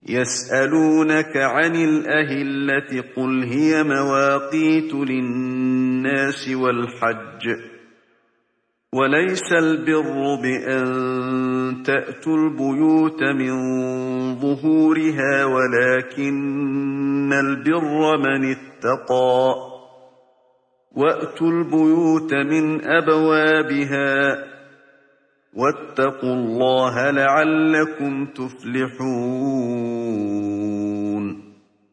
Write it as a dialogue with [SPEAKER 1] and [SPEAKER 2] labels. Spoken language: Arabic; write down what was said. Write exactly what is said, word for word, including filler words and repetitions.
[SPEAKER 1] يسألونك عن الأهلة قل هي مواقيت للناس والحج وليس البر بأن تأتوا البيوت من ظهورها ولكن البر من اتقى وأتوا البيوت من أبوابها واتقوا الله لعلكم تفلحون